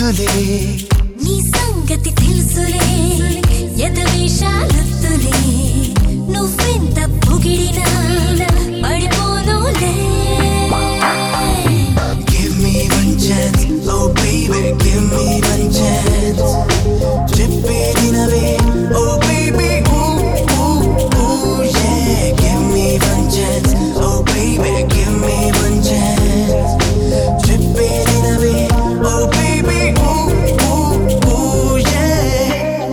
ముద్దులే నీ సంగతి తెలుసులే ఎదవేషాలొద్దులే నువ్వెంత పొగిడినా పడిపోనులే Give me one chance, oh baby, give me one chance చెప్పేదినవే oh baby, ooh, ooh, ooh, yeah Give me one chance, oh baby, give me one chance చెప్పేదినవే oh baby, ooh, ooh, ooh, yeah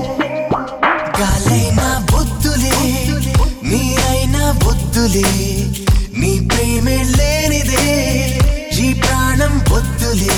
గాలైనా బొద్దులే నీరైనా బొద్దులే నీ ప్రేమే లేనిదే ఈ ప్రాణం బొద్దులే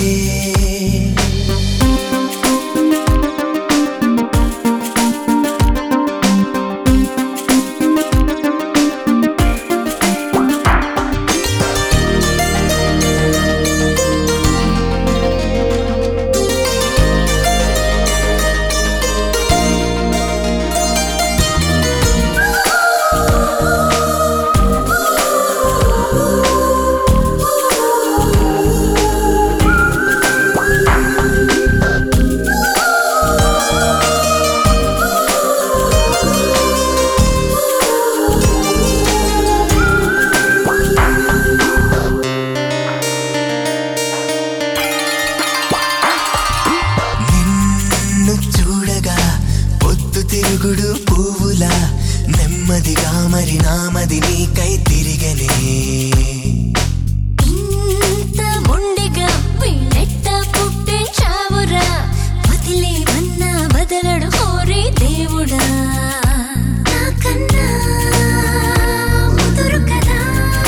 తిరుగుడు పువ్వులా నెమ్మదిగా మరి నామది నీకై తిరిగనే ఇంత మొండిగా వీళ్ళెట్ట పుట్టించావురా వదిలే వన్నా వదలడు కోరే దేవుడా నాకన్నా ముదురు కదా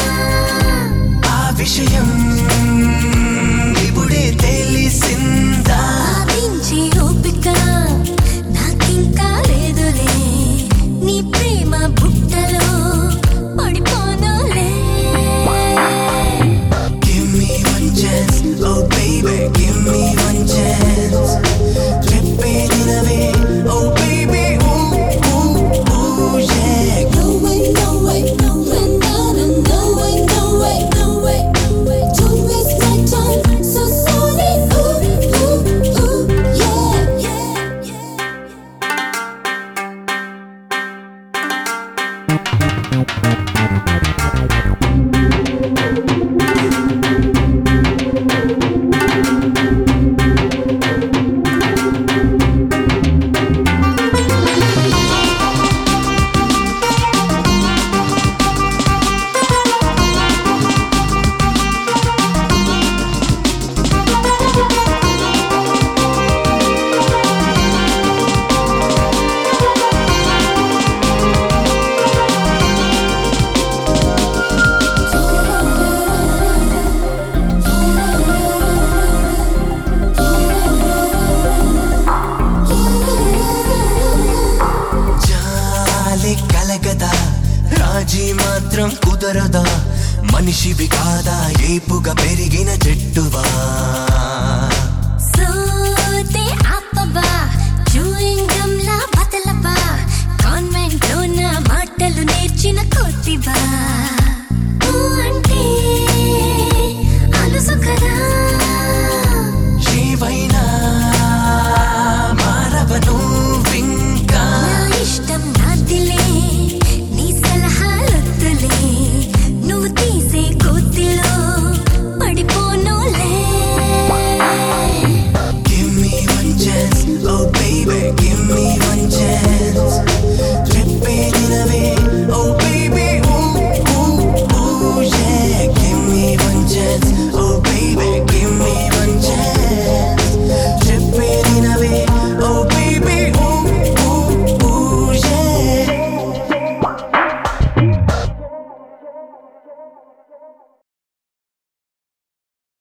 ఆ విషయం ఇప్పుడే తెలిసిందా సాధించే ఓపిక నాకింకా లేదులే నీ ప్రేమ బుట్టలో పడిపోనులే Give me one chance, oh baby, give me one chance చెప్పేదినవే oh baby, ooh, ooh, ooh, yeah No way, no way, no way, no way, no way, no way, no way. Don't waste my time so sorry. Ooh, ooh, ooh, yeah, yeah, yeah. జాలి కలగదా రాజీ మాత్రం కుదరదా మనిషివి కాదా ఏపుగా పెరిగిన చెట్టువా